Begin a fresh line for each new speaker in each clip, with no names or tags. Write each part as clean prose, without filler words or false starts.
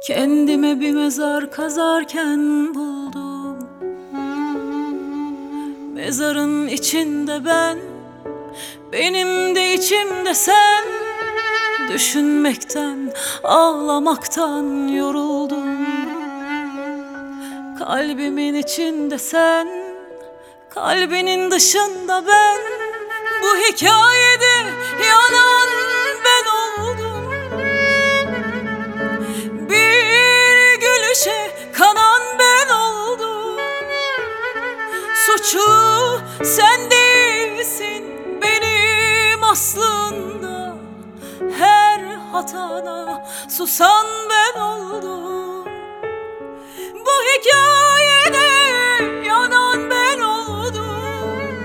Kendime bir mezar kazarken buldum. Mezarın içinde ben, benim de içimde sen. Düşünmekten, ağlamaktan yoruldum. Kalbimin içinde sen, kalbinin dışında ben. Bu hikayede yanan ben oldum. Bir gülüşe kanan ben oldum. Suçu sen değilsin benim aslında. Her hatana susan ben oldum. Bu hikayede yanan ben oldum.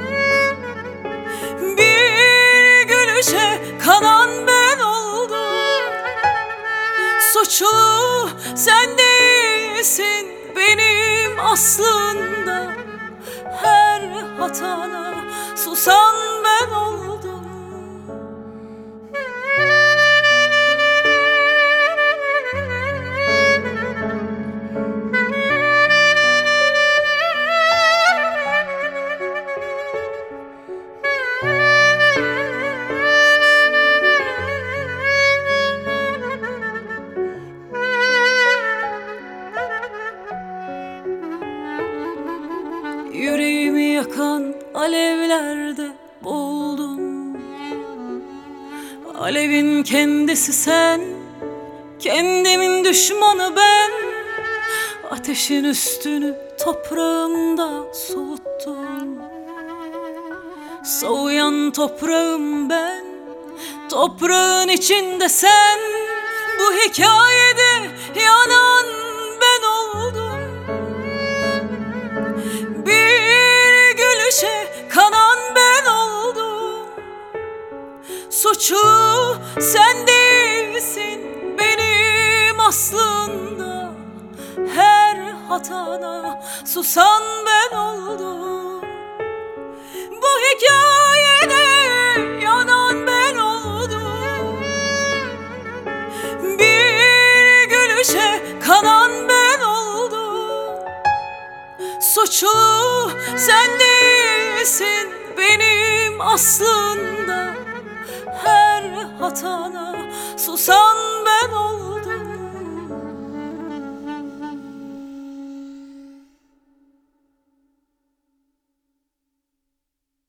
Bir gülüşe kanan ben oldum. Suçu sen değilsin benim aslında. Her hatana susan ben oldum. Yüreğimi yakan alevlerde boğuldum. Alevin kendisi sen, kendimin düşmanı ben. Ateşin üstünü toprağımda soğuttum. Soğuyan toprağım ben, toprağın içinde sen. Bu hikayede yanan ben oldum. Bir gülüşe kanan ben oldum. Suçu sen değilsin benim aslında. Her hatana susan ben oldum. Bu hikayede yanan ben oldum. Bir gülüşe kanan ben oldum. Suçu sen değilsin benim aslında. Her hatana susan ben oldum.